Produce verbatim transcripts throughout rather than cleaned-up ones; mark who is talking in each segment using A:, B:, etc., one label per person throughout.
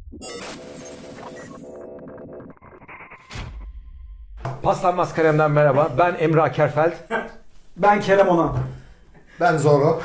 A: Paslanmaz Kalem'den merhaba. Ben Emre Akerfeld.
B: Ben Kerem Onan.
C: Ben Zorro.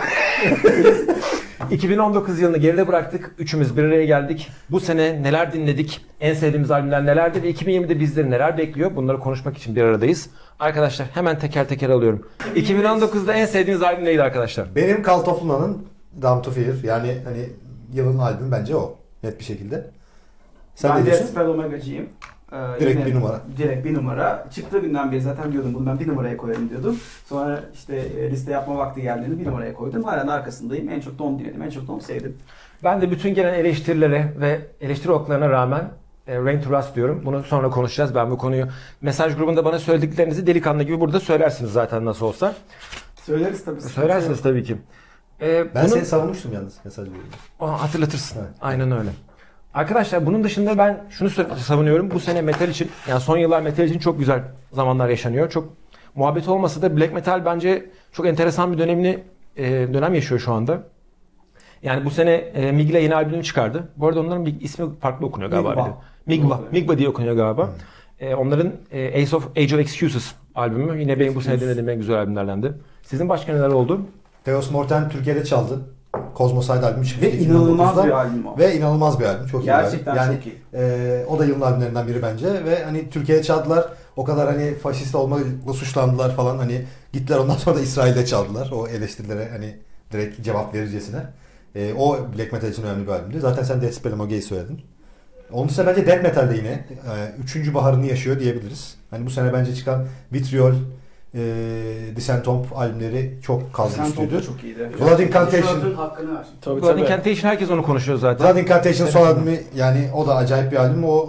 A: iki bin on dokuz yılını geride bıraktık. Üçümüz bir araya geldik. Bu sene neler dinledik? En sevdiğimiz albümler nelerdi? Ve iki bin yirmide bizleri neler bekliyor? Bunları konuşmak için bir aradayız. Arkadaşlar hemen teker teker alıyorum. iki bin on dokuzda en sevdiğiniz albüm neydi arkadaşlar?
C: Benim Cult of Luna'nın Damn to Fear. Yani hani yılın albüm bence o. Net bir şekilde. Sen
B: ben
C: ne
B: de
C: diyorsun?
B: Spell Omega'cıyım. Ee,
C: Direkt
B: yine,
C: bir numara.
B: Direkt bir numara. Çıktığı günden beri zaten diyordum bunu ben bir numaraya koyarım diyordum. Sonra işte e, liste yapma vakti geldiğinde bir numaraya koydum. Halen arkasındayım. En çok da onu dinledim. En çok da onu sevdim.
A: Ben de bütün gelen eleştirilere ve eleştiri oklarına rağmen e, Rain to Rust diyorum. Bunu sonra konuşacağız. Ben bu konuyu mesaj grubunda bana söylediklerinizi delikanlı gibi burada söylersiniz zaten nasıl olsa.
B: Söyleriz tabii.
A: Söylersiniz tabii ki. E,
C: Ben
A: bunu...
C: seni savunmuştum yalnız mesaj grubunda.
A: Aa, hatırlatırsın.
C: Evet.
A: Aynen öyle. Arkadaşlar bunun dışında ben şunu savunuyorum. Bu sene metal için, yani son yıllar metal için çok güzel zamanlar yaşanıyor. Çok muhabbet olmasa da black metal bence çok enteresan bir dönemini e, dönem yaşıyor şu anda. Yani bu sene e, Migla yeni albümünü çıkardı. Bu arada onların bir ismi farklı okunuyor galiba.
B: Migva.
A: Migva. Migva diye okunuyor galiba. E, onların e, Ace of Age of Excuses albümü yine benim bu sene dinlediğim en güzel albümlerdendi. Sizin başka neler oldu?
C: Theos Morten Türkiye'de çaldı. Cosmoside albümü çıktı.
B: Ve inanılmaz
C: iki bin on dokuzda.
B: bir albüm o.
C: Ve inanılmaz bir albüm. Çok iyi
B: Gerçekten
C: bir albüm.
B: çok iyi.
C: E, o da yılın albümlerinden biri bence. Ve hani Türkiye'de çaldılar. O kadar hani faşist olmakla suçlandılar falan. Hani gittiler ondan sonra da İsrail'de çaldılar. O eleştirilere hani direkt cevap verircesine. E, o black metal için önemli bir albümdü. Zaten sen Death Spell Omega'yı söyledin. Onun dışında bence death metal'de yine e, üçüncü baharını yaşıyor diyebiliriz. Hani bu sene bence çıkan Vitriol, e, Dissentomb albümleri çok kalburüstüydü.
B: Çok iyiydi.
C: Blood Incantation.
B: Hakkını ver. Tabii
A: Blood Incantation herkes onu konuşuyor zaten.
C: Blood Incantation son albümü yani o da acayip bir albüm. O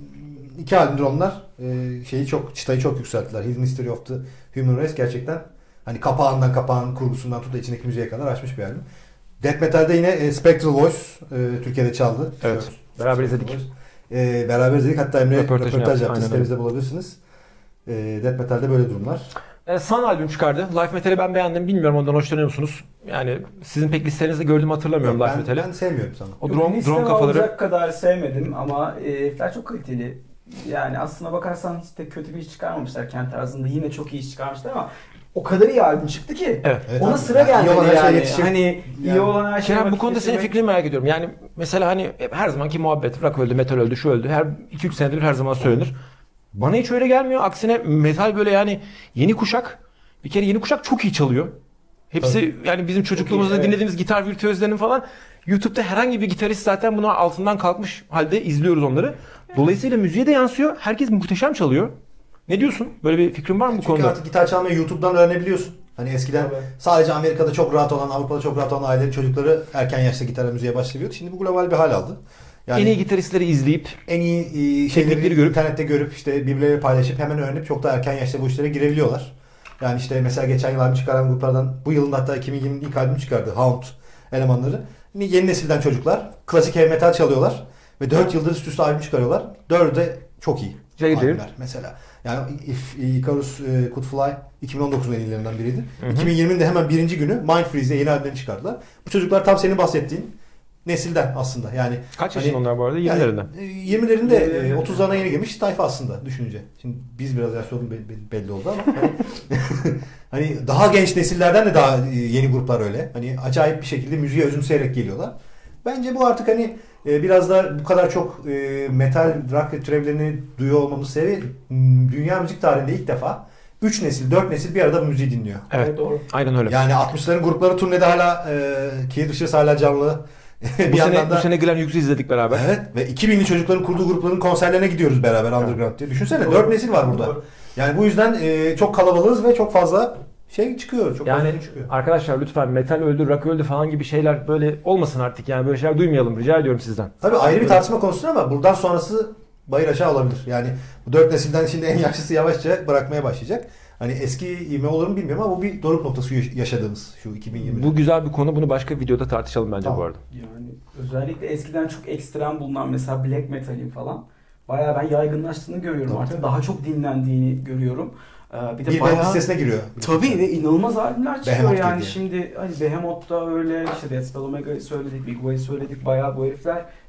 C: e, iki albümdür onlar. E, şeyi çok çıtayı çok yükselttiler. His Mystery of the Human Race gerçekten hani kapağından kapağın kurgusundan tut da içindeki müziğe kadar açmış bir albüm. Death Metal'de yine e, Spectral Voice e, Türkiye'de çaldı.
A: Evet. Beraber izledik.
C: E, beraber izledik. Hatta Emre
A: Röportajını
C: röportaj
A: yaptı,
C: yaptı.
A: aynen
C: Sitemizde bulabilirsiniz. E, Death Metal'de böyle durumlar.
A: E, Sun albüm çıkardı. Life Metal'i ben beğendim. Bilmiyorum ondan hoşlanıyor musunuz? Yani sizin pek listenizde gördüğümü hatırlamıyorum Life
C: ben,
A: Metal'i.
C: ben sevmiyorum sana.
A: O drone, drone kafaları.
B: olacak kadar sevmedim ama e, herifler çok kaliteli. Yani aslına bakarsan hiç de kötü bir iş çıkarmamışlar kendi tarzında. Yine çok iyi iş çıkarmışlar ama o kadar iyi albüm çıktı ki.
A: Evet.
C: Evet,
B: Ona
C: abi.
B: sıra
C: Yani iyi
B: gelmedi
C: olan her şeye
B: yani.
C: yetişecek.
B: Hani iyi
C: Yani.
B: olan her şey.
A: Kerem bu konuda senin fikrini merak ediyorum. Yani mesela hani hep her zamanki muhabbet. Rock öldü, metal öldü, şu öldü. Her iki üç senedir her zaman söylenir. Bana hiç öyle gelmiyor. Aksine metal böyle yani yeni kuşak. Bir kere yeni kuşak çok iyi çalıyor. Hepsi yani bizim çocukluğumuzda
B: iyi, evet.
A: dinlediğimiz gitar virtüözlerinin falan. YouTube'da herhangi bir gitarist zaten buna altından kalkmış halde izliyoruz onları. Dolayısıyla müziğe de yansıyor. Herkes muhteşem çalıyor. Ne diyorsun? Böyle bir fikrin var mı bu
C: Çünkü
A: konuda?
C: artık gitar çalmayı YouTube'dan öğrenebiliyorsun. Hani eskiden
B: Tabii.
C: sadece Amerika'da çok rahat olan, Avrupa'da çok rahat olan ailelerin çocukları erken yaşta gitara müziğe başlıyordu. Şimdi bu global bir hal aldı. Yani
A: En iyi gitaristleri izleyip
C: en iyi e, şeyleri
A: teknikleri görüp-
C: internette görüp işte birbirleriyle paylaşıp hemen öğrenip çok da erken yaşta bu işlere girebiliyorlar. Yani işte mesela geçen yıl albüm çıkaran gruplardan bu yılın hatta iki bin yirminin ilk albümü çıkardı Hound elemanları. Yeni nesilden çocuklar klasik heavy metal çalıyorlar ve dört yıldır üst üste albüm çıkarıyorlar. Dördü de çok iyi
A: Jagger.
C: albümler mesela. Yani If Icarus e, Could Fly iki bin on dokuzun en iyilerinden biriydi.
A: Hı hı.
C: iki bin yirminin de hemen birinci günü Mind Freeze'de yeni albümlerini çıkardılar. Bu çocuklar tam senin bahsettiğin nesilden aslında. Yani
A: kaç
C: hani-
A: yaşında onlar bu arada? yirmilerinde.
C: yani, e, yirmilerinde e,
B: yirmilerinde.
C: otuzlarına yeni girmiş tayfa aslında düşününce. Şimdi biz biraz yaşlı olduğum belli, belli oldu ama hani, hani daha genç nesillerden de daha e, yeni gruplar öyle. Hani acayip bir şekilde müziğe özümseyerek geliyorlar. Bence bu artık hani e, biraz da bu kadar çok e, metal, rock türevlerini duyuyor olmamız sebebi m, dünya müzik tarihinde ilk defa üç nesil, dört nesil bir arada bu müziği dinliyor.
A: Evet.
B: Doğru.
A: Aynen öyle.
C: Yani altmışların grupları turnede hala e, Keith Richards hala canlı.
A: bu sene, bu sene Glenn Hughes izledik beraber.
C: Evet ve iki binli çocukların kurduğu grupların konserlerine gidiyoruz beraber underground diye. Düşünsene
B: Doğru.
C: dört nesil var burada.
B: Doğru.
C: Yani bu yüzden e, çok kalabalığız ve çok fazla şey çıkıyor. Çok
A: Yani
C: fazla çıkıyor.
A: arkadaşlar lütfen metal öldü, rock öldü falan gibi şeyler böyle olmasın artık. Yani böyle şeyler duymayalım. Rica ediyorum sizden.
C: Tabii ayrı bir tartışma konusu ama buradan sonrası bayır aşağı olabilir. Yani bu dört nesilden şimdi en yaşlısı yavaşça bırakmaya başlayacak. Hani eski ivme olur mu bilmiyorum ama bu bir doruk noktası yaşadığımız şu iki bin yirmi.
A: Bu güzel bir konu. Bunu başka bir videoda tartışalım bence
C: Tamam.
A: bu arada.
B: Yani özellikle eskiden çok ekstrem bulunan mesela black metal'in falan bayağı ben yaygınlaştığını görüyorum
C: Tabii,
B: artık.
C: tabii.
B: Daha çok dinlendiğini görüyorum. Ee, bir de
C: bir
B: bayağı...
C: band listesine giriyor.
B: Tabii ve inanılmaz albümler çıkıyor
C: Behemoth
B: yani
C: gibi.
B: şimdi hani Behemoth'da öyle işte Death Spell Omega'yı söyledik, Big Boy'ı söyledik bayağı bu herifler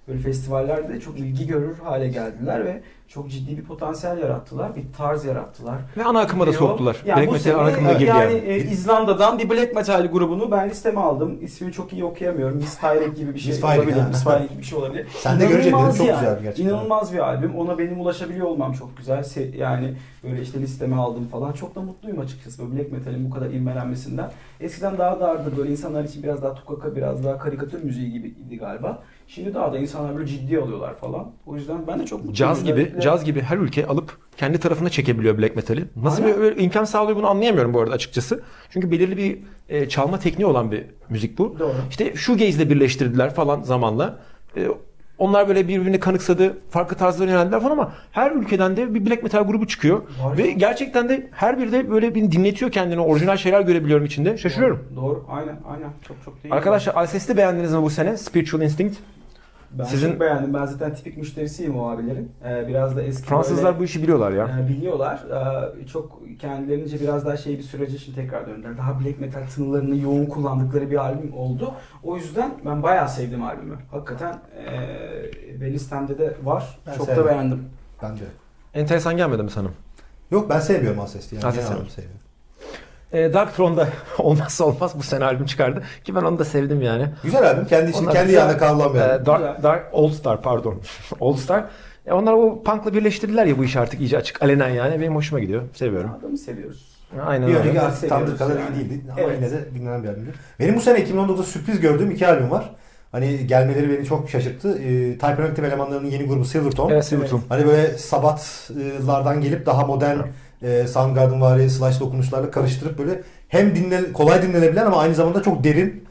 B: böyle festivallerde de çok ilgi görür hale geldiler ve çok ciddi bir potansiyel yarattılar. Bir tarz yarattılar.
A: Ve ana akıma da
B: Video-
A: soktular.
B: Yani
A: Black
B: bu
A: metal
B: sene,
A: ana akımına girdi
B: yani,
A: yani.
B: e, İzlanda'dan bir black metal grubunu ben listeme aldım. İsmini çok iyi okuyamıyorum. Misfire gibi bir şey
C: Misfire,
B: olabilir.
C: ha.
B: Misfire gibi bir şey olabilir.
C: Sen de göreceksin,
B: İnanılmaz
C: çok
B: yani.
C: güzel gerçekten.
B: İnanılmaz bir albüm. Ona benim ulaşabiliyor olmam çok güzel. Se- Yani böyle işte listeme aldım falan. Çok da mutluyum açıkçası böyle black metalin bu kadar ivmelenmesinden. Eskiden daha dardı böyle insanlar için biraz daha tukaka, biraz daha karikatür müziği gibiydi galiba. Şimdi daha da insanlar böyle ciddi alıyorlar falan. O yüzden ben de çok mutluyum.
A: Caz gibi,
B: Özellikle-
A: caz gibi her ülke alıp kendi tarafına çekebiliyor black metali. Nasıl
B: Aynen.
A: bir böyle imkan sağlıyor bunu anlayamıyorum bu arada açıkçası. Çünkü belirli bir e, çalma tekniği olan bir müzik bu.
B: Doğru.
A: İşte shoegaze'le birleştirdiler falan zamanla. E, onlar böyle birbirini kanıksadı, farklı tarzlara yöneldiler falan ama her ülkeden de bir black metal grubu çıkıyor.
B: Var
A: Ve
B: ya.
A: gerçekten de her biri de böyle bir dinletiyor kendini. Orijinal şeyler görebiliyorum içinde. Şaşırıyorum.
B: Doğru, doğru. Aynen, aynen. Çok çok değil.
A: Arkadaşlar Alcest'i beğendiniz mi bu sene? Spiritual Instinct.
B: Ben
A: Sizin-
B: çok beğendim. Ben zaten tipik müşterisiyim o abilerin. Ee, biraz da eski
A: Fransızlar
B: böyle,
A: bu işi biliyorlar ya.
B: e, biliyorlar. Ee, çok kendilerince biraz daha şey bir sürece şimdi tekrar döndüler. Daha black metal tınılarını yoğun kullandıkları bir albüm oldu. O yüzden ben bayağı sevdim albümü. Hakikaten e, ve listemde de var.
C: Ben
B: çok
C: sevdim.
B: da beğendim.
C: Bence.
A: Enteresan gelmedi mi sana?
C: Yok ben sevmiyorum Alcest'i. Yani.
A: Alcest'i
C: Genel olarak seviyorum.
A: E, Dark Throne'da olmazsa olmaz bu sene albüm çıkardı. Ki ben onu da sevdim yani.
C: Güzel albüm. Kendi için
A: Onlar
C: kendi
A: güzel.
C: yanına kavrulan bir
A: E,
C: albüm.
A: Dark, Dark Old Star pardon. Old Star. E, onlar o punk'la birleştirdiler ya bu işi artık iyice açık alenen yani. Benim hoşuma gidiyor. Seviyorum.
B: Adamı seviyoruz.
A: Aynen
C: Bir
A: öyle.
C: önceki
B: Öyle.
C: artık Tanrı kadar iyi
B: Yani.
C: değildi ama
B: Evet.
C: yine de dinlenen bir albümdü. Benim bu sene iki bin on dokuzda sürpriz gördüğüm iki albüm var. Hani gelmeleri beni çok şaşırttı. Ee, Type elemanlarının yeni grubu Silvertone.
A: Evet Silvertone.
C: Hani böyle Sabbath'lardan gelip daha modern e, Soundgarden-vari slash dokunuşlarla karıştırıp böyle hem dinle, kolay dinlenebilen ama aynı zamanda çok derin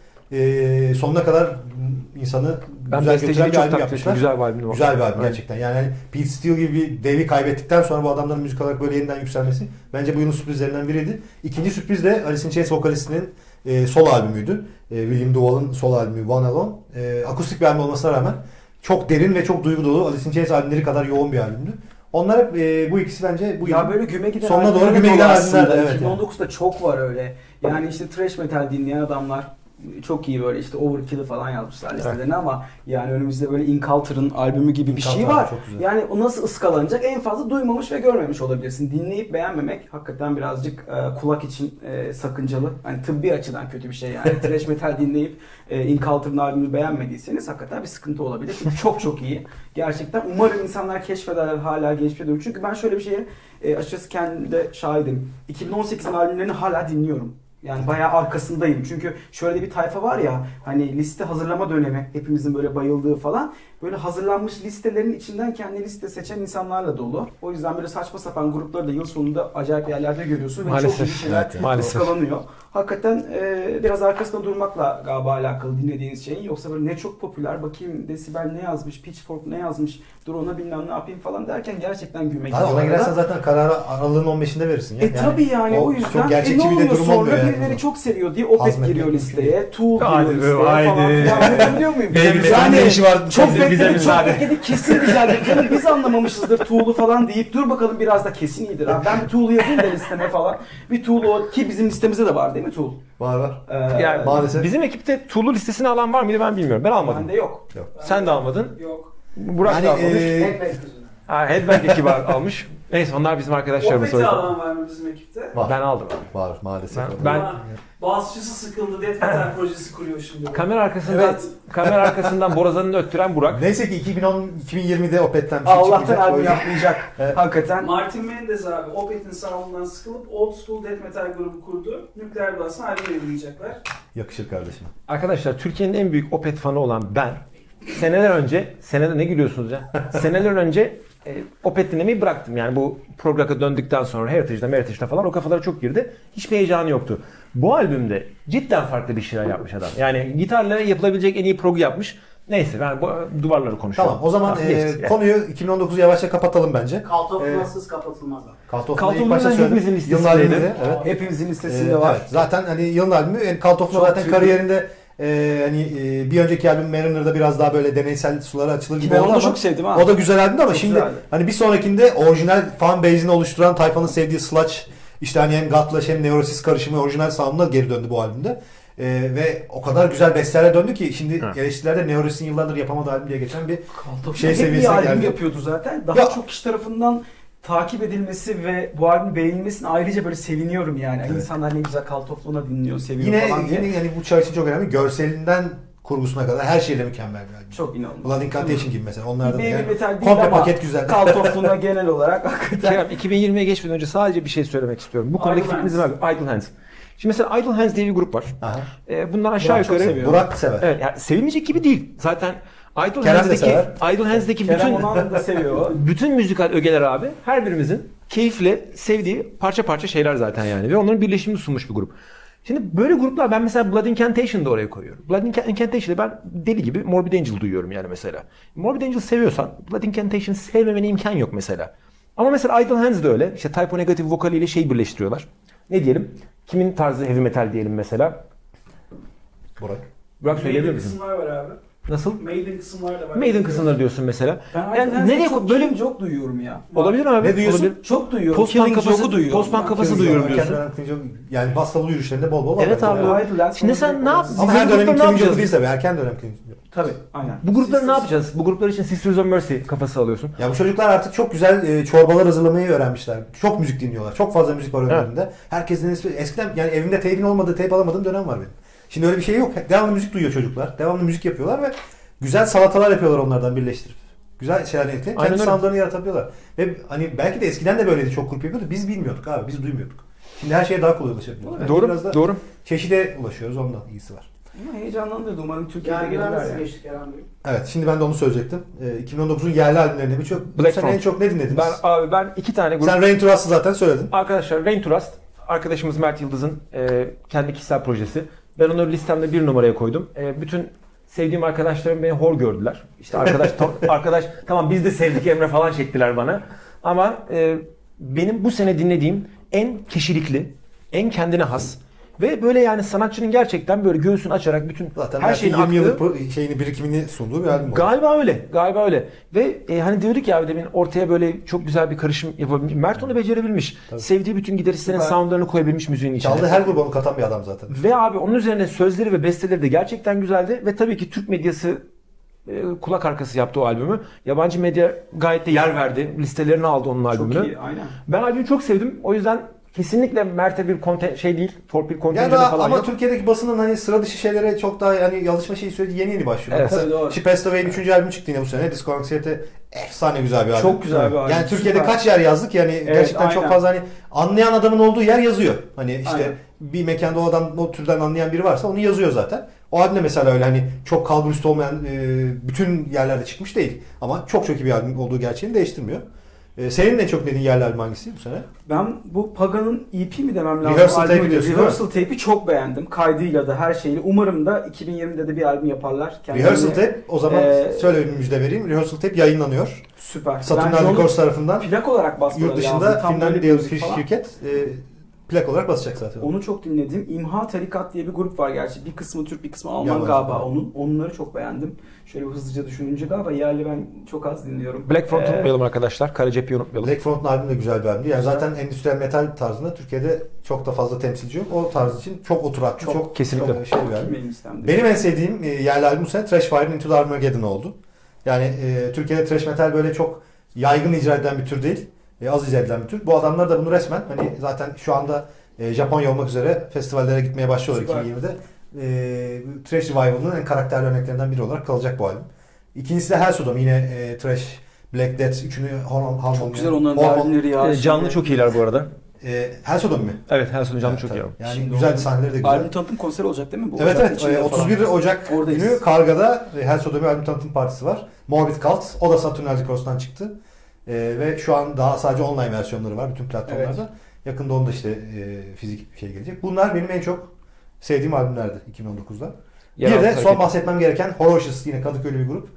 C: e, sonuna kadar insanı
A: Ben
C: güzel götüren
A: besteciliği
C: bir
A: çok
C: albüm
A: takdir
C: yapmışlar.
A: ettim. Güzel bir albüm.
C: Güzel bir albüm
A: Aynen.
C: gerçekten. Yani hani Pete Steele gibi bir devi kaybettikten sonra bu adamların müzik olarak böyle yeniden yükselmesi bence bu yılın sürprizlerinden biriydi. İkinci sürpriz de Alice in Chains vokalistinin e, solo albümüydü. E, William Duvall'ın solo albümü One Alone. E, akustik bir albüm olmasına rağmen çok derin ve çok duygu dolu. Alice in Chains albümleri kadar yoğun bir albümdü. Onlar hep e, bu ikisi bence bu
B: Ya
C: yılın
B: böyle güme giden
C: sonuna doğru
B: albümler
C: güme
B: dolu
C: giden
B: aslında.
C: albümler de, evet
B: iki bin on dokuzda çok var öyle. Yani işte thrash metal dinleyen adamlar çok iyi böyle işte Overkill'ı falan yazmışlar listelerine ama yani önümüzde böyle Inculture'ın albümü gibi bir şey
C: Inculture
B: var.
C: çok güzel.
B: Yani o nasıl ıskalanacak? En fazla duymamış ve görmemiş olabilirsin. Dinleyip beğenmemek hakikaten birazcık e, kulak için e, sakıncalı. Hani tıbbi açıdan kötü bir şey yani. Thrash metal dinleyip e, Inculture'ın albümünü beğenmediyseniz hakikaten bir sıkıntı olabilir. Çünkü çok çok iyi. Gerçekten umarım insanlar keşfederler hala geçmişe doğru. Çünkü ben şöyle bir şeye e, açıkçası kendimde şahidim. iki bin on sekizin albümlerini hala dinliyorum. Yani bayağı arkasındayım. Çünkü şöyle bir tayfa var ya hani liste hazırlama dönemi hepimizin böyle bayıldığı falan. Böyle hazırlanmış listelerin içinden kendi liste seçen insanlarla dolu. O yüzden böyle saçma sapan grupları da yıl sonunda acayip yerlerde görüyorsun ve
A: Maalesef.
B: çok iyi şeyler
C: Evet,
A: maalesef.
B: ıskalanıyor. Hakikaten e, biraz arkasında durmakla galiba alakalı dinlediğiniz şeyin. Yoksa böyle ne çok popüler bakayım Desibel ne yazmış, Pitchfork ne yazmış, dur ona bilmem ne yapayım falan derken gerçekten güme
C: Abi ona
B: gidiyor
C: girersen
B: arada.
C: zaten kararı aralığın on beşinde verirsin. Ya.
B: E tabi yani o yüzden
C: çok gerçekçi
B: e, ne
C: bir de
B: oluyor
C: durum
B: sonra
C: olmuyor yani.
B: birileri çok seviyor diye Opeth
C: Hazmetmek
B: giriyor
C: mümkün
B: listeye, Tool giriyor
A: Haydi,
B: listeye
A: haydi.
B: falan filan. Anlatabiliyor muyum?
A: Bize bir-
B: Yani
A: ne işi var
B: çok
A: bize- bize
B: bekledik, çok
A: müsaade.
B: bekledik, kesin güzeldir. Canım biz anlamamışızdır Tool'u falan deyip dur bakalım biraz da kesin iyidir. Abi. Ben bir Tool'u yazayım da listeme falan. Bir Tool o ki bizim listemizde de var değil mi Tool?
C: Var var.
B: Ee,
A: Yani
C: Maalesef.
A: bizim ekipte Tuğlu listesini alan var mıydı ben bilmiyorum. Ben almadım.
B: Bende yok.
A: Sen de almadın.
D: Yok.
A: Burak
C: Yani,
A: da almamış.
C: e,
D: Headbang yüzünden.
A: Ha, Headbang ekibi almış. Neyse onlar bizim arkadaşlarımız.
D: Opet'i alan var mı bizim ekipte?
C: Var.
A: Ben aldım abi.
C: Var maalesef.
A: Ben-
C: var.
A: ben-
D: Ama basçısı sıkıldı. Death Metal projesi kuruyor şimdi.
A: Kamera arkasından
C: Evet.
A: kamera arkasından borazanını öttüren Burak.
C: Neyse ki iki bin on iki bin yirmide Opeth'ten bir şey
B: Allah'tan
C: çıkmayacak. O
B: albüm
C: yüzden-
B: yapmayacak.
C: Evet.
B: Hakikaten.
D: Martin Mendez abi Opeth'in sound'undan sıkılıp Old School Death Metal grubu kurdu. Nükleer Blast'ın albüm yayınlayacaklar.
C: Yakışır kardeşim.
A: Arkadaşlar Türkiye'nin en büyük Opeth fanı olan ben seneler önce, senede ne gülüyorsunuz ya? Seneler önce e, Opeth dinlemeyi bıraktım. Yani bu programa döndükten sonra Heritage'da, Meritage'da falan o kafalara çok girdi. Hiçbir heyecanı yoktu. Bu albümde cidden farklı bir şeyler yapmış adam. Yani gitarla yapılabilecek en iyi progu yapmış. Neyse ben bu duvarları konuşuyorum.
C: Tamam o zaman
A: Tamam,
C: e,
A: geçtik.
C: konuyu iki bin on dokuzu yavaşça kapatalım bence.
D: Kaltoflansız kapatılmaz abi.
C: Kaltof'un
A: Kaltof'un
C: ilk başta
A: da
C: söyledim.
A: hepimizin
C: Yılın
A: listesindeydi.
C: albümü de, evet.
B: Hepimizin listesinde
C: Ee,
B: var.
C: evet, zaten hani yılın albümü. Yani Kaltof'un
B: Çok
C: zaten
B: tüylü.
C: kariyerinde e, hani e, bir önceki albüm Mariner'da biraz daha böyle deneysel sulara açılır gibi
B: Ben
C: oldu
B: onu
C: ama
B: çok sevdim ha.
C: o da güzel albümdü ama
B: Çok
C: şimdi
B: güzeldi.
C: hani bir sonrakinde orijinal fan base'ini oluşturan tayfanın sevdiği sludge işte hani hem God'la hem Neurosis karışımı orijinal sound'una geri döndü bu albümde. Ee, ve o kadar güzel besteler döndü ki şimdi
A: Evet.
C: eleştirilerde Neoris'in yıllardır yapamadığı albüm diye geçen bir
B: Cult of
C: şey
B: Hep iyi
C: seviyesine
B: albüm
C: geldi.
B: yapıyordu zaten. Daha
C: Ya-
B: çok kişi tarafından takip edilmesi ve bu albüm beğenilmesine ayrıca böyle seviniyorum yani.
C: Evet.
B: İnsanlar ne güzel Cult of Luna dinliyor, seviyor
C: Yine,
B: falan diye.
C: yine yani bu çağ için çok önemli. Görselinden kurgusuna kadar her şeyle mükemmel bir albüm.
B: Çok inanılmaz.
C: Blood Incantation gibi mesela. Onlar da
B: Baby
C: yani
B: metal değil
C: komple
B: ama
C: paket güzel.
B: Cult of Luna genel olarak hakikaten.
A: Kerem, iki bin yirmiye geçmeden önce sadece bir şey söylemek istiyorum. Bu konudaki
D: Idle
A: fikrinizi
D: Hands.
A: var. Idle Hands. Şimdi mesela Idle Hands diye bir grup var.
C: Aha.
A: Ee, bunlar aşağı
B: Burak çok
A: yukarı...
B: seviyor.
C: Burak sever.
A: Evet, yani sevilmeyecek gibi değil. Zaten Idle
C: Kerem de
A: Hands'deki,
C: sever.
A: Idle Hands'deki
B: Kerem
A: bütün
B: onu da seviyor.
A: bütün müzikal ögeler abi her birimizin keyifle sevdiği parça parça şeyler zaten yani ve onların birleşimini sunmuş bir grup. Şimdi böyle gruplar ben mesela Blood Incantation'ı da oraya koyuyorum. Blood Incantation'ı ben deli gibi Morbid Angel duyuyorum yani mesela. Morbid Angel seviyorsan Blood Incantation sevmemene imkan yok mesela. Ama mesela Idle Hands da öyle. İşte Type O Negative vokaliyle şey birleştiriyorlar. Ne diyelim? Kimin tarzı heavy metal diyelim mesela?
C: Burak.
A: Burak söyleyebilir
D: Maiden
A: misin?
D: kısımlar var abi.
A: Nasıl?
D: Maiden kısımlar da var.
A: Maiden kısımları diyorsun mesela.
B: Ben
A: Yani
B: yani
A: nereye
B: çok,
A: böyle
B: çok duyuyorum ya.
A: olabilir abi.
C: Ne duyuyorsun?
A: Olabilir.
B: Çok duyuyorum.
A: Post-punk
B: Killing
A: kafası-
B: Joke'u duyuyorum.
A: post-punk
B: Ben.
A: kafası
C: Killing
A: duyuyorum
C: Joke,
A: diyorsun.
C: Kendine Killing Joke, yani bastalı yürüyüşlerinde bol bol var.
A: Evet
C: bence.
A: abi.
B: Yani Idle Hands
A: Şimdi sen
B: konusunda
A: ne yap-
B: biraz-
C: Ama
A: Bizim
C: her dönem
A: gruplar ne
C: Killing Joke
A: yapacağız?
C: değil tabii. Erken dönem Killing Joke.
B: Tabii aynen.
A: Bu grupları ne
D: Sisters-
A: yapacağız? Bu gruplar için Sisters of Mercy kafası alıyorsun.
C: Ya bu çocuklar artık çok güzel e, çorbalar hazırlamayı öğrenmişler. Çok müzik dinliyorlar. Çok fazla müzik var önlerinde. Herkesin ismi- eskiden yani evimde teypin olmadığı, teyp alamadığım dönem var benim. Şimdi öyle bir şey yok. Devamlı müzik duyuyor çocuklar. Devamlı müzik yapıyorlar ve güzel salatalar yapıyorlar onlardan birleştirip. Güzel şeyler ekleyip
A: Aynen
C: kendi
A: öyle.
C: soundlarını yaratabiliyorlar. Ve hani belki de eskiden de böyleydi, çok grup yapıyordu. Biz bilmiyorduk abi. Biz duymuyorduk. Şimdi her şeye daha kolay ulaşabiliyoruz. Belki
A: Doğru,
C: Biraz da
A: doğru.
C: çeşide ulaşıyoruz. Ondan iyisi var.
B: Ama heyecanlandırdı. Umarım Türkiye'de
D: Yerliler
B: gelirler
D: nasıl
B: yani.
D: geçti Kerem Bey?
C: Evet, şimdi ben de onu söyleyecektim. E, iki bin on dokuzun yerli albümlerinde birçok. Bu
A: Black
C: sene
A: Front.
C: en çok ne dinlediniz?
A: Ben abi ben iki tane grup.
C: Sen Rain to Rust'ı zaten söyledin.
A: Arkadaşlar Rain to Rust arkadaşımız Mert Yıldız'ın e, kendi kişisel projesi. Ben onu listemde bir numaraya koydum. E, bütün sevdiğim arkadaşlarım beni hor gördüler. İşte arkadaş tam- arkadaş tamam biz de sevdik Emre falan çektiler bana. Ama e, benim bu sene dinlediğim en kişilikli, en kendine has ve böyle yani sanatçının gerçekten böyle göğsünü açarak bütün
C: Zaten
A: her şeyin
C: yirmi yıllık
A: aktığı.
C: pro- şeyini birikimini sunduğu bir albüm oldu.
A: Galiba öyle. Galiba öyle. Ve e, hani diyorduk ya abi demin ortaya böyle çok güzel bir karışım yapabilmiş. Mert onu becerebilmiş.
C: Tabii.
A: Sevdiği bütün gitaristlerin
B: Süper.
A: soundlarını koyabilmiş müziğin içine.
C: Çaldığı her grubu onu katan bir adam zaten.
A: Ve abi onun üzerine sözleri ve besteleri de gerçekten güzeldi. Ve tabii ki Türk medyası e, kulak arkası yaptı o albümü. Yabancı medya gayet de yer verdi. Listelerini aldı onun
B: Çok
A: albümünü.
B: iyi aynen.
A: Ben albümü çok sevdim. O yüzden kesinlikle Mert'e bir konten şey değil. Torpil
C: Ya
A: kontenjanı
C: da
A: falan
C: ama
A: yok.
C: Türkiye'deki basının hani sıra dışı şeylere çok daha yani yazışma şeyi söyledi yeni yeni başlıyor.
A: Evet.
C: Mesela
B: Tabii, doğru.
C: She Passed Away'in üçüncü albümü çıktı yine bu sene. Disco Anxiety efsane güzel bir albüm.
B: Çok güzel bir albüm.
C: Yani Türkiye'de
B: Süper.
C: kaç yer yazdık yani gerçekten çok
B: aynen.
C: fazla hani anlayan adamın olduğu yer yazıyor. Hani işte
B: Aynen.
C: bir mekanda o adam o türden anlayan biri varsa onu yazıyor zaten. O albüm de mesela öyle hani çok kalburüstü olmayan e, bütün yerlerde çıkmış değil. Ama çok çok iyi bir albüm olduğu gerçeğini değiştirmiyor. E, senin en çok dediğin yerli albüm hangisi bu sene?
B: Ben bu Pagan'ın E P mi demem lazım?
C: Rehearsal
B: albümü
C: tape'i
B: de-
C: diyorsun, değil mi?
B: Rehearsal tape'i çok beğendim. Kaydıyla da her şeyle. Umarım da iki bin yirmide de bir albüm yaparlar. Kendilerine-
C: Rehearsal Tape o zaman
B: Ee,
C: şöyle bir müjde vereyim. Rehearsal Tape yayınlanıyor.
B: Süper.
C: Saturnal
B: Bence onu
C: Records tarafından
B: plak olarak basmaları
C: yurt dışında
B: lazım. Tam
C: Finlandiya
B: böyle
C: diye bir
B: müzik falan.
C: şirket e, plak olarak basacak zaten.
B: Onu çok dinledim. İmha Tarikat diye bir grup var gerçi. Bir kısmı Türk, bir kısmı Alman
C: Yabancı.
B: galiba onun. Onları çok beğendim. Şöyle bir hızlıca düşününce galiba yerli ben çok az dinliyorum.
A: Black Front'u
B: Ee,
A: unutmayalım arkadaşlar. Karacep'i unutmayalım.
C: Black Front'un albümü de güzel bir albümdü. Yani zaten endüstriyel metal tarzında Türkiye'de çok da fazla temsilci yok. O tarz için çok oturaklı, çok,
B: Çok,
A: kesinlikle.
C: çok şey bir albüm.
B: Benim listemde.
C: Benim en sevdiğim e, yerli albüm bu sene Trashfire'ın Into the Armageddon oldu. Yani e, Türkiye'de thrash metal böyle çok yaygın icra edilen bir tür değil. E, az icra edilen bir tür. Bu adamlar da bunu resmen hani zaten şu anda e, Japonya olmak üzere festivallere gitmeye başlıyorlar
B: Süper.
C: iki bin yirmide. E, Thrash Revival'ın en karakterli örneklerinden biri olarak kalacak bu albüm. İkincisi de Hell Sodom. Yine e, Thrash, Black Death, üçünü Hormon.
B: Çok güzel onların da albümleri ya.
A: Ee, canlı
B: Şimdi-
A: çok iyiler bu arada.
C: E, Hell Sodom mu?
A: Evet, her sonu canlı
C: Evet,
A: çok
C: tabii.
A: iyi.
C: Yani
B: Şimdi
C: güzel
B: onun
C: sahneleri de güzel.
B: Albüm tanıtım konseri olacak değil mi? Bu
C: Evet
B: Ocak
C: evet.
B: içinde
C: E,
B: falan.
C: otuz bir Ocak
B: Oradayız.
C: günü Karga'da e, Hell Sodom'un albüm tanıtım partisi var. Morbid Cult. O da Saturnal Records'tan çıktı. E, ve şu an daha sadece online versiyonları var bütün platformlarda. Yakında onda işte e, fizik şey gelecek. Bunlar benim en çok sevdiğim albümlerdi iki bin on dokuzda. Bir de son bahsetmem gereken Horocious, yine Kadıköylü bir grup.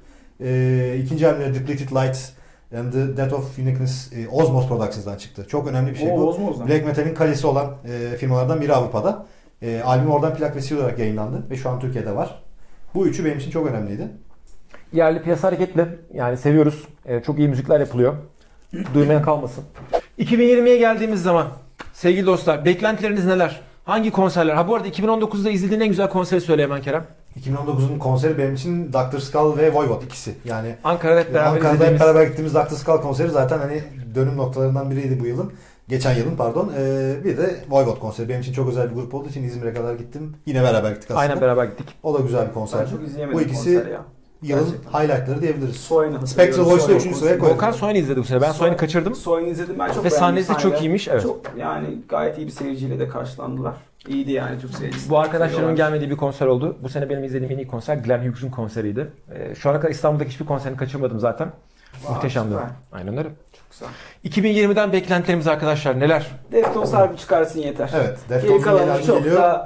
C: E, ikinci albümleri Depleted Light and the Death of Uniqueness e, Osmos Productions'dan çıktı. Çok önemli bir şey
B: Oo,
C: bu.
B: Ozmoz'dan.
C: Black Metal'in kalesi olan e, firmalardan biri Avrupa'da. E, albüm oradan plak ve C D olarak yayınlandı ve şu an Türkiye'de var. Bu üçü benim için çok önemliydi.
A: Yerli piyasa hareketli. Yani seviyoruz. Ee, çok iyi müzikler yapılıyor. Duymayan kalmasın. iki bin yirmiye geldiğimiz zaman sevgili dostlar beklentileriniz neler? Hangi konserler? Ha bu arada iki bin on dokuzda izlediğin en güzel konseri söyle hemen Kerem.
C: iki bin on dokuzun konseri benim için doktor Skull ve Voivod ikisi. Yani
A: Ankara'da hep beraber
C: Ankara'da hep
A: izlediğimiz.
C: beraber gittiğimiz doktor Skull konseri zaten hani dönüm noktalarından biriydi bu yılın. Geçen yılın pardon. Ee, bir de Voivod konseri. Benim için çok özel bir grup olduğu için İzmir'e kadar gittim. Yine beraber gittik aslında.
A: Aynen beraber gittik.
C: O da güzel bir konser.
B: Ben çok izleyemedim
C: Bu ikisi
B: konseri ya.
C: yılın
B: Gerçekten.
C: highlightları diyebiliriz.
B: Soyun'u
C: Spectral
B: hatırlıyorum.
C: Voice'da
B: Soyun
C: üçüncü
B: konseri.
C: sıraya koydum.
A: Volkan Soyun izledi bu sene. Ben Soyun'u kaçırdım.
B: Soyun'u izledim ben çok
A: Ve
B: beğendim.
A: sahnesi de çok
B: Sahne-
A: iyiymiş, evet.
B: Çok yani gayet iyi bir seyirciyle de karşılandılar. İyiydi yani Türk seyircisi.
A: Bu arkadaşlarımın
B: Seviyorlar.
A: gelmediği bir konser oldu. Bu sene benim izlediğim en iyi konser Glenn Hughes'un konseriydi. Ee, şu ana kadar İstanbul'daki hiçbir konserini kaçırmadım zaten.
B: Wow,
A: Muhteşemdi.
B: süper.
A: Aynen öyle.
B: Çok güzel.
A: iki bin yirmiden beklentilerimiz arkadaşlar neler?
B: Deftones harbi çıkarsın yeter.
C: Evet.
B: Geri
C: Deftones'un
B: kalanı
C: yeni
B: çok
C: albümü geliyor.
B: daha...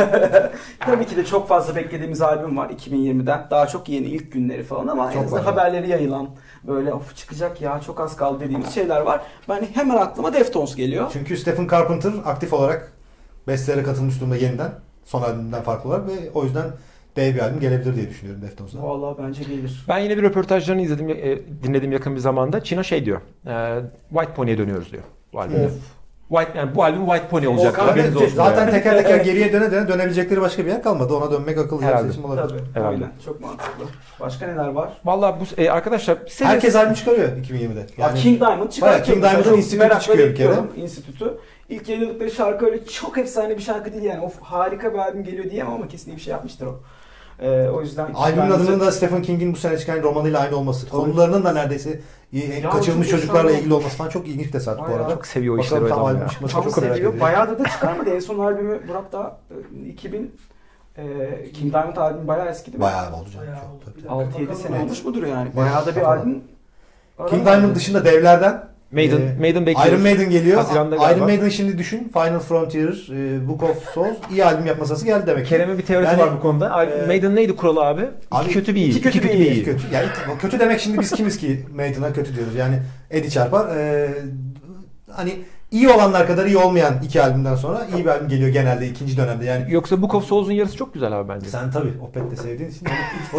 B: Tabii ki de çok fazla beklediğimiz albüm var iki bin yirmiden. Daha çok yeni ilk günleri falan ama
C: Çok
B: en azından
C: var.
B: haberleri yayılan böyle of çıkacak ya çok az kaldı dediğimiz şeyler var. Ben hemen aklıma Deftones geliyor.
C: Çünkü Stephen Carpenter aktif olarak bestelere katılmış durumda yeniden. Son albümünden farklı olarak ve o yüzden dev bir albüm gelebilir diye düşünüyorum Deftones'a.
B: Vallahi bence gelir.
A: Ben yine bir röportajlarını izledim, e, dinledim yakın bir zamanda. Chino şey diyor. e, White Pony'e dönüyoruz diyor bu albümde.
B: Of.
A: White, yani bu albüm White Pony olacak.
C: Zaten,
A: Haberiniz olsun
C: zaten
A: yani.
C: teker teker geriye döne döne dönebilecekleri başka bir yer kalmadı. Ona dönmek akıllı bir
A: Herhalde.
C: seçim olabilir.
B: Tabii.
A: Herhalde.
B: Aynen. Çok mantıklı. Başka neler var?
A: Vallahi bu e, arkadaşlar siz-
C: Herkes albüm çıkarıyor iki bin yirmide.
B: Yani, King Diamond çıkartıyor.
C: Bayağı King Diamond'ın
B: Çok
C: Institute'u
B: merakla
C: çıkıyor bir kere.
B: bekliyorum, Institute'u. İlk yayınladıkları şarkı öyle çok efsane bir şarkı değil yani. Of harika bir albüm geliyor diyemem ama kesin iyi bir şey yapmıştır o. Ee, o yüzden
C: Albümün
B: Diamond'ı-
C: adının da Stephen King'in bu sene çıkan romanıyla aynı olması.
B: Tabii.
C: Konularının da neredeyse e,
B: Ya
C: kaçırılmış
B: çok
C: çocuklarla
B: efsane.
C: ilgili olması falan çok ilginç tesadüf bu
B: Bayağı.
C: arada.
A: çok seviyor o işleri
C: Bakalım
A: o
C: tam
A: adam
C: albüm
A: ya.
C: çıkması
B: Çok
C: çok merak
B: seviyor.
C: ediyorum.
B: Bayağıdır da çıkarmadı. En son albümü Burak da e, iki bin e, King Diamond albümü bayağı eski değil mi?
C: Bayağı oldu canım.
D: Bayağı
C: çok,
D: oldu.
C: tabii.
D: Bir dakika
B: altı yedi
D: bakalım.
B: sene
C: Evet.
B: olmuş mudur yani?
C: Evet,
B: Bayağı da bir
C: kafadan.
B: albüm.
C: King Diamond dışında devlerden
A: Maiden,
C: e,
A: Maiden bekliyoruz.
C: Iron Maiden geliyor.
A: Haziran'da galiba.
C: Iron Maiden şimdi düşün. Final Frontier, e, Book of Souls iyi albüm yapma sırası geldi demek ki.
A: Kerem'in bir teorisi
C: Yani,
A: var bu konuda.
C: e,
A: Maiden neydi kuralı abi?
C: Abi,
A: İki kötü bir iyi.
C: İki kötü, bir
A: iyi.
C: iyi. Kötü. Yani kötü demek şimdi biz kimiz ki Maiden'a kötü diyoruz. Yani Eddie çarpar. E, hani iyi olanlar kadar iyi olmayan iki albümden sonra iyi bir albüm geliyor genelde ikinci dönemde. Yani
A: Yoksa Book of Souls'un yarısı çok güzel abi bence.
C: sen tabii Opeth de sevdiğin için. o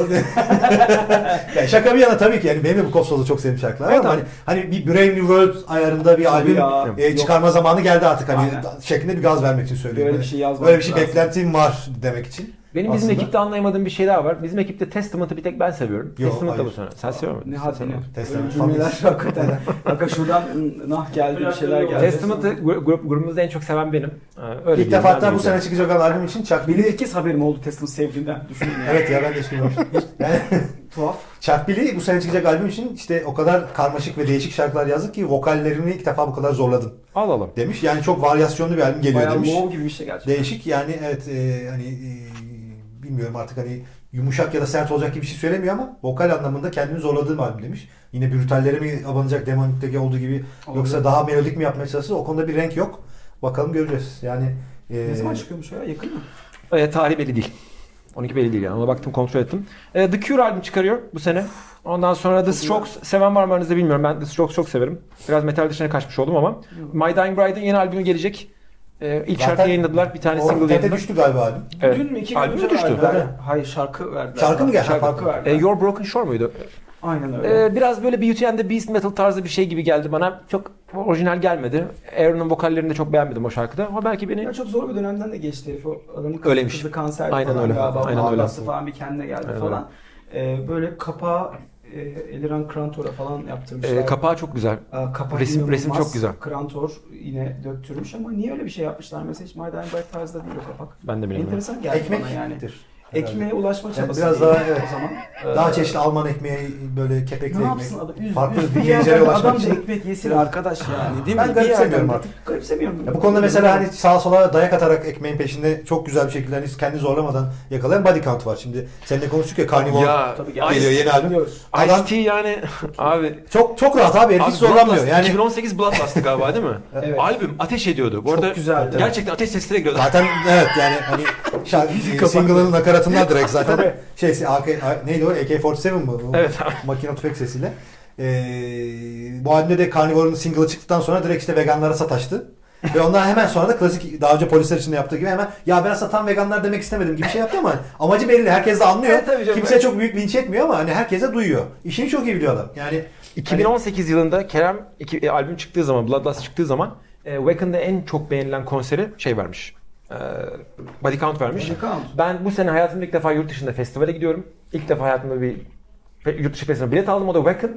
C: yani şaka bir yana tabii ki yani benim de bu Book of Souls'u çok sevdiğim şarkılar
A: Evet
C: ama
A: abi.
C: hani, hani bir Brave New World ayarında bir
B: Tabii
C: albüm
B: ya.
C: e, çıkarma zamanı geldi artık hani
B: Aynen.
C: şeklinde bir gaz vermek için söylüyorum.
B: Böyle bir şey yazmamak
C: Böyle bir şey
B: lazım.
C: beklentim var demek için.
A: Benim bizim
C: Aslında-
A: ekipte anlayamadığım bir şey daha var. Bizim ekipte Testament'ı bir tek ben seviyorum.
C: Yok,
A: Testament da bu
C: hayır.
A: sene. Sen seviyor musun?
B: Ne
A: Sen
B: haddine.
A: seviyor musun?
C: Testament
B: Böyle cümleler
C: falan.
B: hakikaten. Hakikaten şuradan nah geldi bir şeyler geldi.
A: Testament'ı gru- grup, grubumuzda en çok seven benim. Ee, Öyle
C: İlk
A: diyeyim,
C: defa
A: ben
C: hatta
A: de
C: bu
A: güzel.
C: sene çıkacak olan albüm için Chuck
B: Benim
C: Billy.
B: ilk kez haberim oldu Testament sevdiğinden. Düşünün ya.
C: Evet ya ben de hiç bilmiyorum. Yani
B: Tuhaf.
C: Chuck Billy bu sene çıkacak albüm için işte o kadar karmaşık ve değişik şarkılar yazdı ki vokallerini ilk defa bu kadar zorladım
A: Al alalım.
C: demiş. Yani çok varyasyonlu bir albüm geliyor
B: Bayağı
C: demiş.
B: wow gibi bir şey gerçekten.
C: Değişik yani evet e, hani e, bilmiyorum artık hani yumuşak ya da sert olacak gibi bir şey söylemiyor ama vokal anlamında kendini zorladığım albüm demiş. Yine brütallere mi abanacak Demonic'teki olduğu gibi yoksa daha melodik mi yapmaya çalışır o konuda bir renk yok. Bakalım göreceğiz. Yani e,
B: Ne zaman çıkıyormuş o ya? Yakın mı?
A: E, tarihi belli değil. onunki belli değil yani. Ona baktım, kontrol ettim. E, The Cure albüm çıkarıyor bu sene. Ondan sonra The Strokes, seven var mı aranızda bilmiyorum. Ben The Strokes çok severim. Biraz metal dışına kaçmış oldum ama. My Dying Bride'ın yeni albümü gelecek. E, ilk
C: Zaten
A: şarkı yayınladılar. Bir tane
C: o
A: single
C: internete
A: yayınladılar.
C: düştü galiba albüm.
A: Evet.
B: Dün mü iki gün
A: Albüm
B: önce
A: düştü.
B: verdiler.
C: Evet.
B: Hayır şarkı verdiler.
C: Şarkı mı geldi?
B: Şarkı
C: Pardon.
B: verdiler.
A: E, Your Broken Shore muydu?
B: Aynen öyle.
A: E, biraz böyle Beauty and the Beast metal tarzı bir şey gibi geldi bana. Çok orijinal gelmedi. Aaron'un vokallerini de çok beğenmedim o şarkıda. Ama belki beni...
B: Ya çok zor bir dönemden de geçti herif. O adamın
A: Öyleymiş.
B: kızı kanser
A: Aynen
B: falan
A: öyle.
B: galiba.
A: Aynen
B: Aynen
A: öyle.
B: falan bir kendine geldi
A: Aynen
B: falan. Ee, böyle kapağı e, Eliran Krantor'a falan yaptırmışlar.
A: E, kapağı çok güzel.
B: Aa, kapak
A: resim-
B: inanılmaz.
A: resim çok güzel.
B: Krantor yine döktürmüş ama niye öyle bir şey yapmışlar? Mesela hiç My Dying Bride tarzda değil o kapak.
A: Ben de bilmiyorum.
B: Enteresan geldi bana yani.
C: Ekmektir.
B: Ekmeğe ulaşma
C: Yani
B: çabası.
C: biraz
B: değil
C: daha, evet.
B: o zaman.
C: Daha
B: Ee,
C: çeşitli Alman ekmeği böyle kepekli
B: ne
C: ekmek.
B: yapsın adam? Üz,
C: Farklı
B: üz
C: bir
B: bir
C: gencere
B: yerden
C: ulaşmak
B: adam da
C: için.
B: ekmek yesin arkadaş yani değil mi?
C: Ben
B: Bir
C: garipsemiyorum
B: yerden-
C: artık.
B: Garipsemiyorum.
C: Ya bu konuda mesela hani sağa sola dayak atarak ekmeğin peşinde çok güzel bir şekilde hani kendini zorlamadan yakalayan Body Count var. Şimdi seninle konuştuk ya Carnivore
A: Ya,
B: Tabii
C: geliyor yeni albüm.
B: Biliyoruz.
C: Adam
A: Ice-T yani abi.
C: çok çok rahat abi herif
A: Abi
C: hiç zorlanmıyor.
A: Bloodlust,
C: Yani
A: iki bin on sekiz Bloodlust'tı galiba değil mi?
B: Evet.
A: Albüm ateş ediyordu. Bu
C: Çok
A: arada
C: güzeldi.
A: gerçekten ateş sesleri giriyordu.
C: zaten evet yani hani şarkı single'ın nakaratından direkt zaten
B: Tabii.
C: şey A K, neydi o A K kırk yedi mi? O
A: Evet.
C: Makine tüfek sesiyle. Ee, bu albümde de Carnivore'un single'ı çıktıktan sonra direkt işte veganlara sataştı. Ve ondan hemen sonra da klasik daha önce polisler için de yaptığı gibi hemen ya ben satan veganlar demek istemedim gibi bir şey yaptı ama amacı belli. Herkes de anlıyor.
A: Evet, tabii canım.
C: Kimse çok büyük linç etmiyor ama hani herkese duyuyor. İşini çok iyi biliyor adam. Yani
A: iki bin on sekiz yılında Kerem iki, e, albüm çıktığı zaman, Bloodlust çıktığı zaman e, Waken'da en çok beğenilen konseri şey vermiş. e, Body Count vermiş.
B: Body Count.
A: Ben bu sene hayatımda ilk defa yurt dışında festivale gidiyorum. İlk defa hayatımda bir fe- yurt dışı festivale bilet aldım, o da Wacken.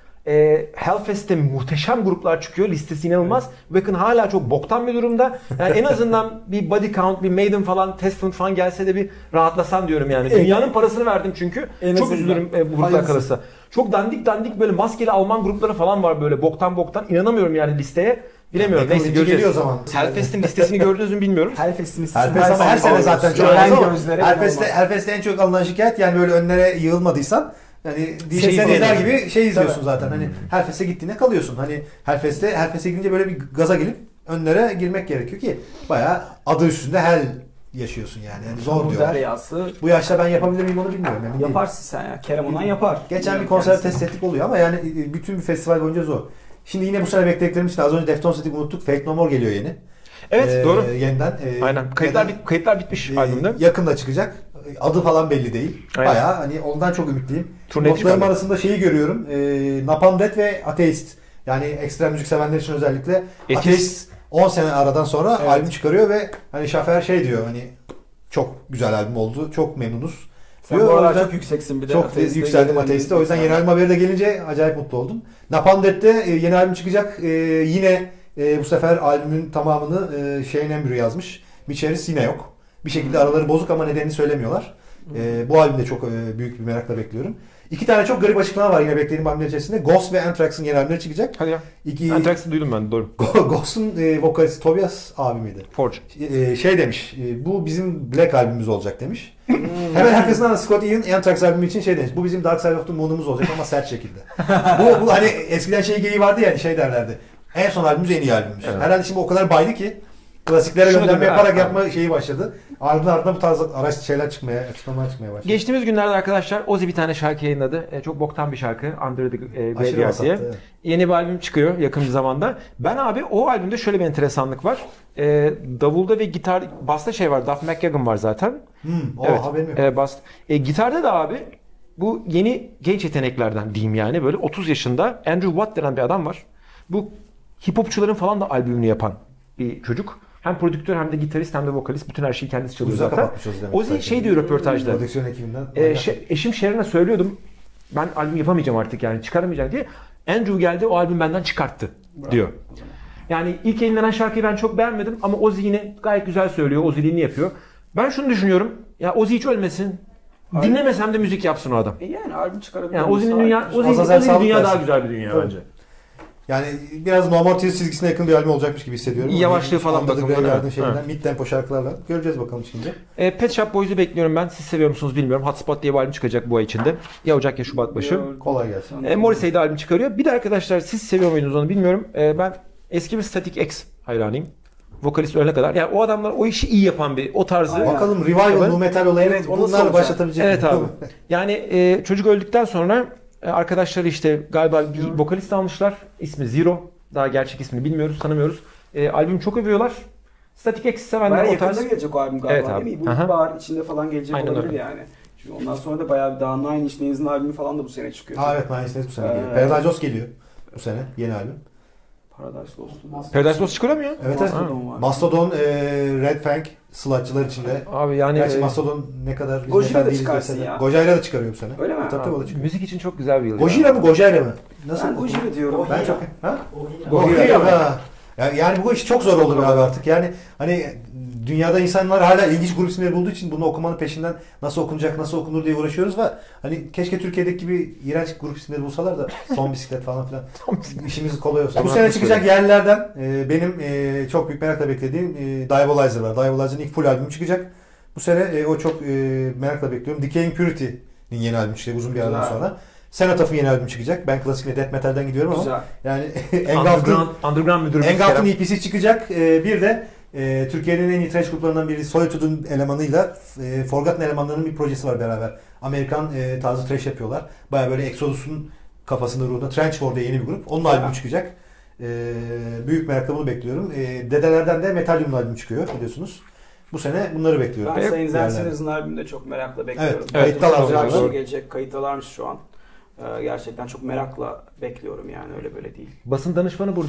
A: E, Hellfest'te muhteşem gruplar çıkıyor. Listesi inanılmaz. Evet. Wacken hala çok boktan bir durumda. Yani en azından bir Body Count, bir Maiden falan, Testament falan gelse de bir rahatlasam diyorum yani. Dünyanın parasını verdim çünkü. En çok üzülürüm e, bu gruplar kalırsa. Çok dandik dandik böyle maskeli Alman grupları falan var böyle boktan boktan. İnanamıyorum yani listeye. Bilemiyorum.
C: Yani
A: neyse göreceğiz.
C: o zaman.
A: Hellfest'in listesini gördünüz mü bilmiyorum.
B: Hellfest'in listesini
C: Hellfest ama her sene zaten çok
B: Gören
C: az ama
B: gözlere
C: Hellfest'te,
B: inanılmaz.
C: Hellfest'te en çok alınan şikayet yani böyle önlere yığılmadıysan yani D J izler gibi şey izliyorsun zaten. Hani Hellfest'e gittiğinde kalıyorsun. Hani Hellfest'te Hellfest'e gidince böyle bir gaza gelip önlere girmek gerekiyor ki bayağı adı üstünde Hell yaşıyorsun yani. Yani zor
B: Bu
C: diyor.
B: deryası.
C: Bu yaşta ben yapabilir miyim onu bilmiyorum. Yani
B: Yaparsın sen ya. Kerem Onan yapar.
C: geçen bir konser test ettik oluyor ama yani bütün bir festival boyunca zor. Şimdi yine bu sene beklediklerimiz için az önce Deftones dedik unuttuk. Fake No More geliyor yeni.
A: Evet
C: Ee,
A: doğru.
C: Yeniden. E,
A: Aynen. Kayıtlar,
C: neden?
A: bit, kayıtlar bitmiş
C: e,
A: albümde.
C: Yakında çıkacak. Adı falan belli değil.
A: Aynen.
C: Bayağı hani ondan çok ümitliyim.
A: Turne
C: Notlarım
A: çıkardı.
C: arasında şeyi görüyorum. E, Napalm Death ve Atheist. Yani ekstrem müzik sevenler için özellikle.
A: Atheist.
C: Atheist on sene aradan sonra
B: Evet.
C: albüm çıkarıyor ve hani Şafer şey diyor hani çok güzel albüm oldu. Çok memnunuz.
B: Sen
C: Diyor,
B: bu
C: o
B: aralar
C: yüzden
B: çok yükseksin bir de.
C: çok
B: Ateist'e
C: yükseldim
B: gelen
C: Ateist'e.
B: bir-
C: O yüzden yeni albüm haberi de gelince acayip mutlu oldum. Napalm Death'te e, yeni albüm çıkacak. E, yine e, bu sefer albümün tamamını e, Shane Embury yazmış. Mitch Harris yine yok. Bir şekilde araları bozuk ama nedenini söylemiyorlar. E, bu albümde çok e, büyük bir merakla bekliyorum. İki tane çok garip açıklama var yine beklediğim albümler içerisinde. Ghost ve Anthrax'ın yeni albümleri çıkacak.
A: Hadi ya.
C: İki,
A: Anthrax'ı duydum ben, doğru.
C: Ghost'un e, vokalisti Tobias abi miydi?
A: Forge.
C: E, şey demiş, e, bu bizim Black albümümüz olacak demiş. Hemen arkasından da Scott Ian Anthrax albümü için şey demiş, bu bizim Dark Side of the Moon'umuz olacak ama sert şekilde. bu, bu hani eskiden şey geyiği vardı ya, şey derlerdi, en son albümümüz en iyi albümümüz.
A: Evet.
C: Herhalde şimdi o kadar baydı ki klasiklere
A: Şunu
C: gönderme
A: da-
C: yaparak
A: evet,
C: yapma şeyi başladı. Ardından ardından bu tarz araç şeyler çıkmaya, açıklamalar çıkmaya başladı.
A: Geçtiğimiz günlerde arkadaşlar Ozzy bir tane şarkı yayınladı. E, çok boktan bir şarkı. Under the e,
C: Aşırı
A: Graveyard
C: vasattı,
A: diye.
C: evet.
A: Yeni bir albüm çıkıyor yakın bir zamanda. Ben abi o albümde şöyle bir enteresanlık var. E, davulda ve gitar, basta şey var. Duff McKagan var zaten.
C: Hmm, o
A: Evet.
C: haberim yok.
A: E, bas. E, gitarda da abi bu yeni genç yeteneklerden diyeyim yani, böyle otuz yaşında Andrew Watt denen bir adam var. Bu hip hopçuların falan da albümünü yapan bir çocuk. Hem prodüktör hem de gitarist hem de vokalist. Bütün her şeyi kendisi çalıyor
C: Ucuza
A: zaten.
C: kapatmış Ozzy demek
A: Ozzy
C: belki.
A: şey diyor röportajda.
C: Prodüksiyon ekibinden.
A: E, şey, eşim Sharon'a söylüyordum. Ben albüm yapamayacağım artık, yani çıkaramayacağım diye. Andrew geldi, o albüm benden çıkarttı diyor. Yani ilk yayınlanan şarkıyı ben çok beğenmedim ama Ozzy yine gayet güzel söylüyor. Ozzy'liğini yapıyor. Ben şunu düşünüyorum. Ya Ozzy hiç ölmesin. Dinlemesem de müzik yapsın o adam.
B: E yani albüm çıkarabilir.
A: Yani Ozzy'nin dünya, Ozzy'nin,
C: Azazel
A: Ozzy'nin
C: sağlık
A: dünya
C: versin.
A: daha güzel bir dünya
C: Tabii.
A: bence.
C: Yani biraz No More Tears çizgisine yakın bir albüm olacakmış gibi hissediyorum.
A: Yavaşlığı falan
C: Under the
A: bakımından,
C: Graveyard'ın
A: evet.
C: şeyinden,
A: Evet.
C: mid tempo şarkılarla. Göreceğiz bakalım şimdi.
A: E, Pet Shop Boys'u bekliyorum ben. Siz seviyor musunuz bilmiyorum. Hotspot diye bir albüm çıkacak bu ay içinde. Ya Ocak ya Şubat başı.
C: Kolay gelsin.
A: E, Morrissey de albüm çıkarıyor. Bir de arkadaşlar siz seviyor muydunuz onu bilmiyorum. E, ben eski bir Static X hayranıyım. Vokalist ölene kadar. Yani o adamlar o işi iyi yapan bir, o tarzı.
B: Aynen.
C: Bakalım revival,
A: Evet.
C: nu metal olayını
B: Evet, o nasıl
C: bunlar
B: olacak?
C: başlatabilecek
A: Evet
C: mi?
A: abi. Yani e, çocuk öldükten sonra e, arkadaşları işte galiba bir vokalist almışlar. İsmi Zero. Daha gerçek ismini bilmiyoruz, tanımıyoruz. E, albüm çok övüyorlar. Static X sevenler
B: Bayağı
A: o
B: yakında
A: tarz.
B: gelecek o albüm galiba,
A: Evet abi.
B: değil mi? Bu
A: Aha.
B: ilkbahar içinde falan gelecek
A: Aynen
B: olabilir
A: öyle.
B: yani. Çünkü ondan sonra da bayağı bir daha Nine Inch Nails'in albümü falan da bu sene çıkıyor.
C: Ha evet, Nine Inch Nails bu sene geliyor.
B: Ee,
C: Paradise Lost geliyor bu sene, yeni albüm.
B: Paradise Lost'un.
A: Paradise Lost çıkarıyor mu ya?
C: Evet evet.
B: Mastodon var.
C: Mastodon, e, Red Fang, sludge'lar içinde.
A: Abi yani
C: Gerçi
A: e,
C: Mastodon ne kadar biz
B: Gojira
C: metal
B: da
C: değiliz
B: çıkarsın
C: dese de.
B: ya.
C: Gojira da çıkarıyor bu sene.
B: Öyle mi?
C: Tabii tabii o da
A: abi,
C: çıkıyor.
A: müzik için çok güzel bir yıl.
C: Gojira
A: ya.
C: mı Gojira mı? Nasıl?
B: Ben Gojira diyorum.
C: Ben çok... Ha?
A: Gojira.
C: Gojira. Ha. Yani, yani bu iş çok zor olur abi artık. Yani hani dünyada insanlar hala ilginç grup isimleri bulduğu için bunu okumanın peşinden nasıl okunacak, nasıl okunur diye uğraşıyoruz ve hani keşke Türkiye'deki gibi iğrenç grup isimleri bulsalar da son bisiklet falan filan işimiz kolay olsun. Bu sene çıkacak yerlerden e, benim e, çok büyük merakla beklediğim e, Diabolizer var. Diabolizer'ın ilk full albümü çıkacak. Bu sene e, o çok e, merakla bekliyorum. Decaying Purity'nin yeni albümü çıkacak uzun bir aradan
B: Güzel.
C: sonra. Cenotaf'ın yeni albümü çıkacak. Ben klasikle death metal'den gidiyorum ama
B: Güzel.
C: yani
A: Underground,
C: Engulfed'ın
A: Underground müdürümüz
C: Engulfed'ın
A: Kerem.
C: E P'si çıkacak. Ee, bir de e, Türkiye'nin en iyi thrash gruplarından biri Solitude'un elemanıyla e, Forgotten elemanlarının bir projesi var beraber. Amerikan e, tarzı thrash yapıyorlar. Baya böyle Exodus'un kafasında ruhunda. Trench War diye yeni bir grup. Onun albümü çıkacak. E, büyük merakla bunu bekliyorum. E, Dedelerden de Metallium'un albümü çıkıyor biliyorsunuz. Bu sene bunları bekliyorum.
B: Ben Sayın
C: Yerlerde.
B: Zensiners'ın albümünü de çok merakla bekliyorum.
C: Evet,
A: evet.
C: kayıttalar
B: Güzel bir
C: onlar.
B: şey gelecek. Kayıttalarmış şu an. Ee, gerçekten çok merakla bekliyorum yani, öyle böyle değil.
A: Basın danışmanı burada.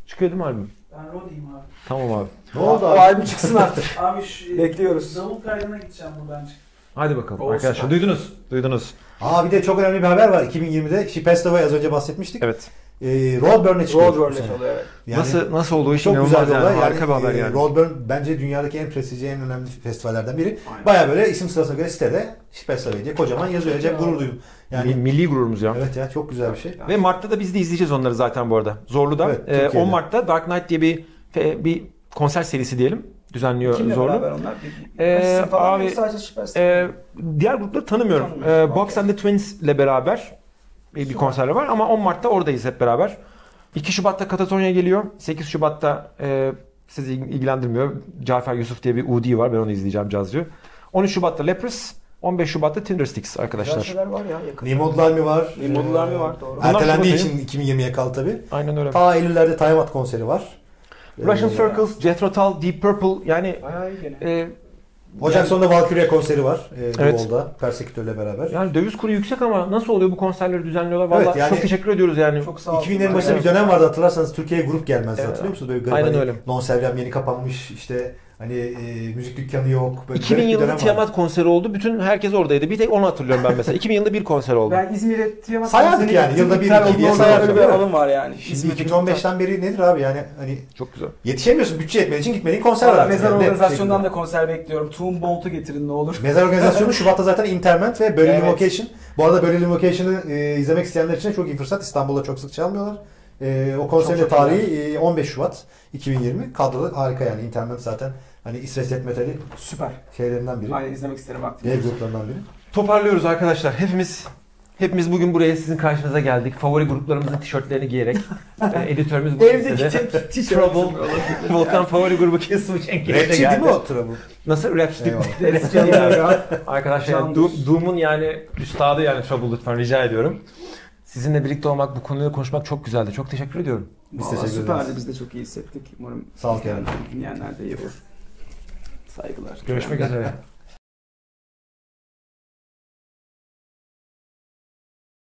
A: Çıkıyor değil mi albüm?
D: Ben Roddy'yim abi.
A: Tamam abi.
C: Ne oldu
B: O
C: abi?
B: albüm çıksın artık.
D: Abi şu
B: Bekliyoruz.
D: davul kaydına gideceğim buradan çık.
A: Hadi bakalım
B: Olsun.
A: arkadaşlar. Duydunuz. Duydunuz.
C: Aa bir de çok önemli bir haber var. iki bin yirmide Shipestova'yı az önce bahsetmiştik.
A: Evet.
C: Ee, Roadburn'e çıkıyor.
B: Road
C: bu
B: Burn
C: sene.
B: oluyor evet.
C: Yani
A: nasıl nasıl oldu iş
C: çok
A: inanılmaz
C: güzel bir
A: yani.
C: olay.
A: Harika bir haber
C: e,
A: yani.
C: Roadburn bence dünyadaki en prestijli, en önemli festivallerden biri.
B: Aynen.
C: Baya böyle isim sırasına göre sitede Shipestova diye kocaman yazıyor. Acayip gurur duydum.
A: Yani
C: Yani
A: milli gururumuz ya.
C: evet ya çok güzel bir şey.
A: Ve Mart'ta da biz de izleyeceğiz onları zaten bu arada. Zorlu'da.
C: Evet,
A: Ee,
C: Türkiye'de.
A: on Mart'ta Dark Knight diye bir bir konser serisi diyelim. Düzenliyor
B: Kimle
A: Zorlu.
B: beraber onlar? Bir,
A: Ee,
B: kaç isim falan
A: abi,
B: mı? Sadece Superstar.
A: Ee, diğer grupları tanımıyorum.
B: Tanımıyorsun,
A: Ee, Box
B: okey.
A: and the Twins ile beraber bir
B: Süper.
A: konserler var ama on Mart'ta oradayız hep beraber. iki Şubat'ta Katatonya geliyor. sekiz Şubat'ta e, sizi ilgilendirmiyor. Cafer Yusuf diye bir Udi var. Ben onu izleyeceğim, cazcı. on üç Şubat'ta Leprous. on beş Şubat'ta Tindersticks
B: Güzel
A: arkadaşlar.
B: şeyler var ya yakın.
C: Nimodlar mı var?
B: Nimodlar
C: Ee,
B: mı var, doğru.
C: Ertelendiği
A: Bunlar
C: için iki bin yirmiye kaldı tabii.
A: Aynen öyle.
C: Ta Eylül'lerde Tiamat konseri var.
A: Russian
C: Ee,
A: Circles, Jethro Tull, Deep Purple yani
B: Bayağı iyi gene.
A: e,
C: Ocak sonunda Valkyria konseri var. E,
A: Evet.
C: Duol'da. Persekütörle beraber.
A: yani döviz kuru yüksek ama nasıl oluyor bu konserleri düzenliyorlar? Vallahi
C: Evet, yani-
A: çok teşekkür ediyoruz yani.
B: Çok sağ olsun.
C: iki binlerin başında bir dönem vardı hatırlarsanız Türkiye'ye grup gelmezdi
A: Evet.
C: hatırlıyor musunuz? Böyle bir garip
A: Aynen
C: hani
A: öyle.
C: Non-Servem yeni kapanmış işte hani e, müzik dükkanı yok. Böyle
A: iki bin
C: garip bir
A: yılında
C: dönem vardı.
A: Tiamat konseri oldu. Bütün herkes oradaydı. Bir tek onu hatırlıyorum ben mesela. iki bin yılında bir konser oldu.
B: Ben İzmir'e Tiyamat
C: Sayardık
B: konserine
C: yani,
B: gittim.
C: yılda bir,
B: İptal
C: iki
B: oldu,
C: diye
B: orada
C: sayardık,
B: öyle bir
C: değil mi?
B: alım var yani.
C: Şimdi
B: İzmir'deki
C: iki bin on beşten beri nedir abi yani hani
A: Çok güzel.
C: yetişemiyorsun bütçe yetmediği için gitmediğin konser var.
B: Valla
C: artık
B: mezar
C: yani, net bir
B: organizasyonundan
C: şekilde.
B: da konser bekliyorum. Toon Bolt'u getirin ne olur.
C: Mezar organizasyonu Şubat'ta zaten Interment ve Berlin
B: Evet.
C: Location. Bu arada Berlin Location'ı e, izlemek isteyenler için çok iyi fırsat. İstanbul'da çok sık çalmıyorlar. E, o konserin
B: Çok
C: de
B: çok
C: tarihi e, on beş Şubat iki bin yirmi. Kadroda harika yani. Interment zaten hani İsveç death metali
B: Süper.
C: şeylerinden biri.
B: Aynen izlemek isterim vaktim.
C: Dev gruplarından biri.
A: Toparlıyoruz arkadaşlar. Hepimiz hepimiz bugün buraya sizin karşınıza geldik. Favori gruplarımızın tişörtlerini giyerek. e, editörümüz bu
B: Evdeki
A: istedi.
B: tek tişört.
A: Trouble, Volkan favori grubu Killswitch Engage'e
C: Rapçi
A: geldi.
C: değil mi o Trouble?
A: Nasıl? Rapçi değil mi?
C: Eyvallah.
A: Rapçi değil yani. Arkadaşlar
B: Candır.
A: Doom, Doom'un yani üstadı yani Trouble lütfen rica ediyorum. Sizinle birlikte olmak, bu konuyu konuşmak çok güzeldi. Çok teşekkür ediyorum.
C: Biz
B: Vallahi
C: teşekkür
B: süperdi.
C: ederiz.
B: Biz de çok iyi hissettik. Umarım
C: Sağ ol Kerem.
B: dinleyenler de iyi olur. Saygılar.
A: Görüşmek üzere.